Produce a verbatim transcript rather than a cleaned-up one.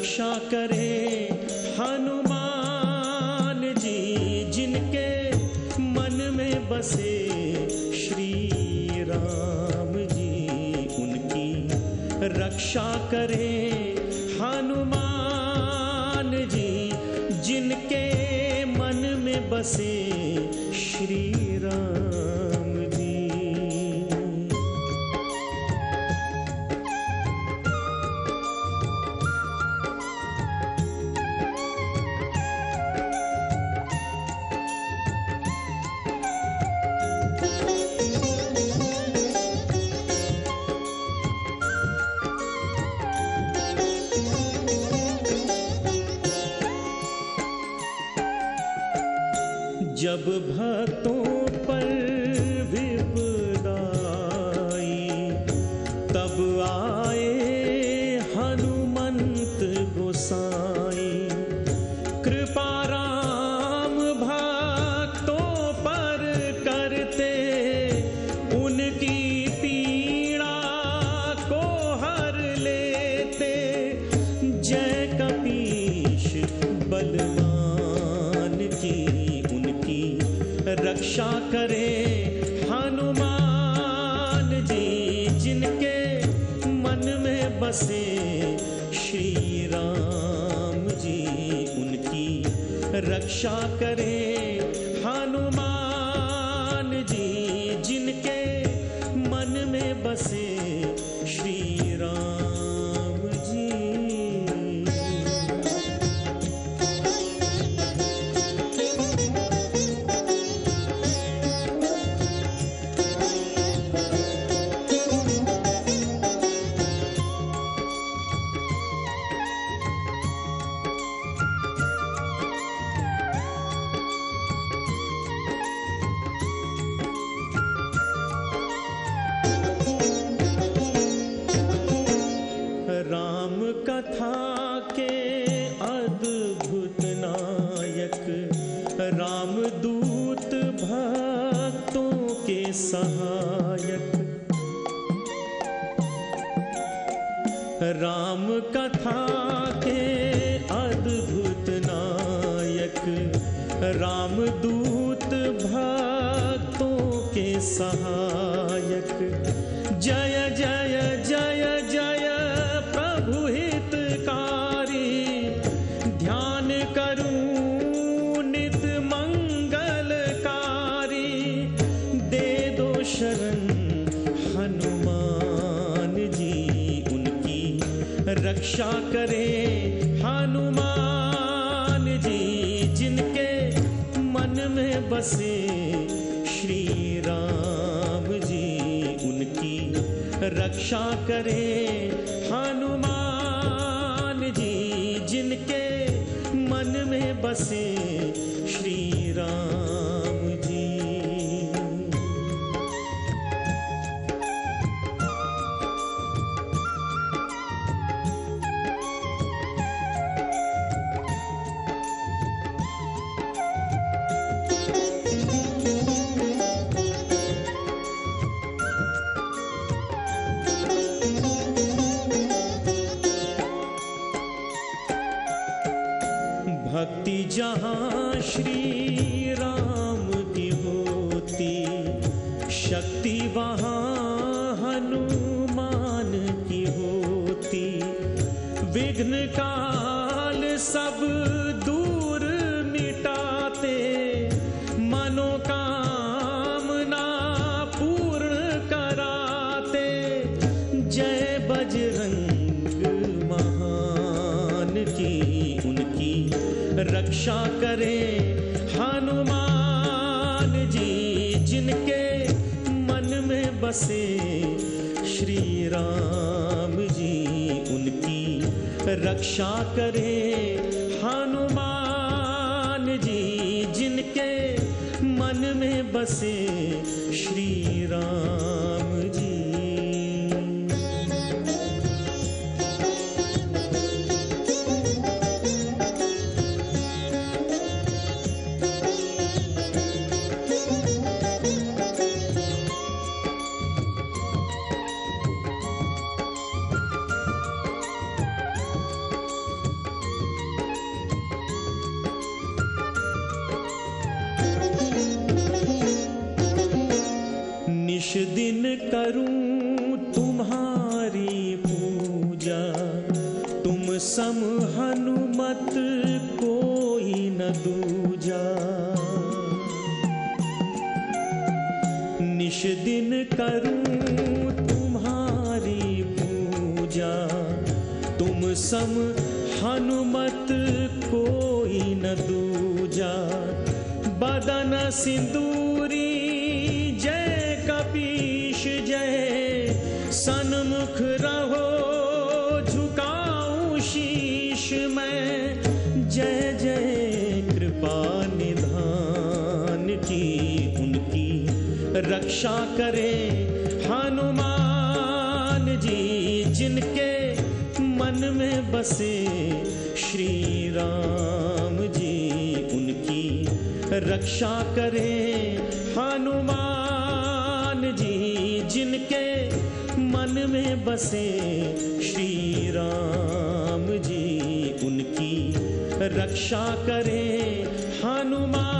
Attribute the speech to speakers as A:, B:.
A: रक्षा करे हनुमान जी, जिनके मन में बसे श्री राम जी। उनकी रक्षा करे हनुमान जी, जिनके मन में बसे श्री राम जी। जब भक्तों पर विपदा आई, तब आए हनुमंत गोसाई। कृपा राम भक्तों पर करते, उनकी पीड़ा को हर लेते। जय कपीश बलवान की, रक्षा करे हनुमान जी, जिनके मन में बसे श्री राम जी। उनकी रक्षा करे हनुमान जी, जिनके मन में बसे श्री राम जी। राम कथा के अद्भुत नायक, रामदूत भक्तों के सहायक। राम कथा के अद्भुत नायक, रामदूत भक्तों के सहायक। जय जय जय जय प्रभु हितकारी, ध्यान करूं नित मंगलकारी। दे दो शरण हनुमान जी, उनकी रक्षा करे हनुमान जी, जिनके मन में बसे श्री राम जी। उनकी रक्षा करे हनुमान जी, जिनके मन में बसे श्री राम जी। भक्ति जहाँ श्री राम की होती, शक्ति वहाँ हनुमान की होती। विघ्न काल सब दूर मिटाते, मनोकामना पूर्ण कराते। जय बजरंग महान की, उनकी रक्षा करे हनुमान जी, जिनके मन में बसे श्री राम जी। उनकी रक्षा करे हनुमान जी, जिनके मन में बसे श्री राम जी। निश दिन करूं तुम्हारी पूजा, तुम सम हनुमत कोई न दूजा। निश दिन करूं तुम्हारी पूजा, तुम सम हनुमत कोई न दूजा। बदन सिंदूरी जय कपीश जय, सन्मुख रहो झुकाऊं शीश मैं। जय जय कृपा निधान की, उनकी रक्षा करे हनुमान जी। जिनके मन में बसे श्री राम जी, उनकी रक्षा करे हनुमान जी। जिनके मन में बसे श्री राम जी, उनकी रक्षा करे हनुमान।